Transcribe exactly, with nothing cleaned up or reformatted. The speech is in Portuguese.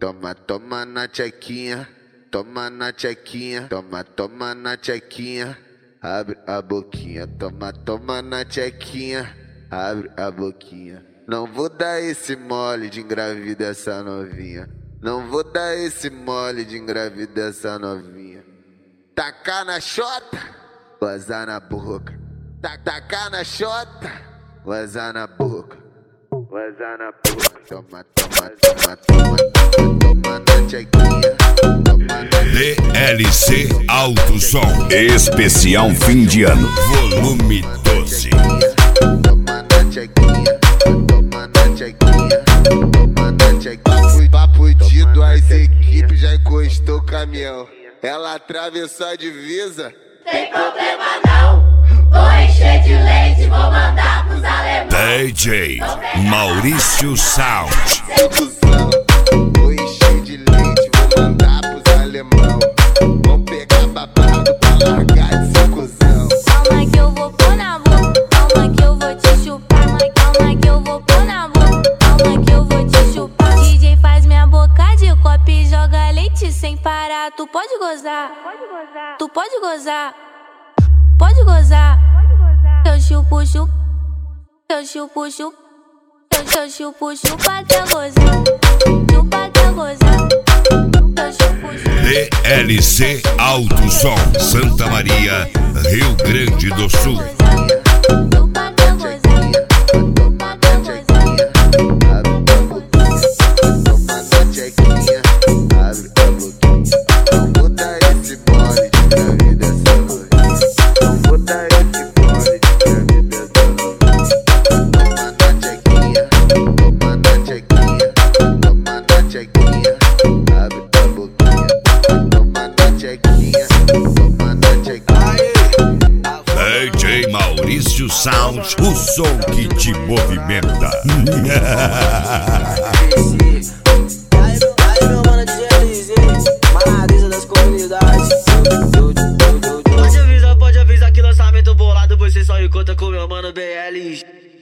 Toma, toma na tchequinha, toma na tchequinha, toma, toma na tchequinha, abre a boquinha, toma, toma na tchequinha, abre a boquinha. Não vou dar esse mole de engravida essa novinha, não vou dar esse mole de engravida essa novinha. Tacar na xota, gozar na boca, tacar na xota, gozar na boca, gozar na boca. Toma, toma, toma, toma, toma, toma na tchequinha, toma na D L C Alto Som Especial Fim de Ano Volume doze. Toma na tchequinha, toma na tchequinha, toma na tchequinha. Papo dido, as equipes já encostou o caminhão. Ela atravessou a divisa. Tem problema não, vou encher de leite, vou mandar pros alemães. D J Maurício Sound. Vou encher de leite, vou mandar pros alemão. Vão pegar babado pra largar de seu cuzão. Calma que eu vou pôr na boca, calma que eu vou te chupar. Calma que eu vou pôr na boca, calma que eu vou te chupar. D J faz minha boca de copo e joga leite sem parar. Tu pode gozar, tu pode gozar, pode gozar. Eu chupo, chupo, eu chupo, chupo, eu chupo, chupa até gozar, chupa até gozar. Eu chupo, chupo. D L C Alto Som Santa Maria, Rio Grande do Sul. Chupa até gozar, chupa até gozar. Toma na tchequinha, abre a boquinha. Não vou dar esse mole de engravida essa novinha, não vou dar esse mole de engravida essa novinha. Toma na tchequinha, toma na tchequinha, toma na tchequinha, abre a boquinha. Toma na tchequinha, toma na tchequinha. D J Maurício Sound, o som que te movimenta. Aí meu mano D L Z, Marisa das comunidades. Pode avisar, pode avisar que lançamento bolado você só encontra com meu mano B L.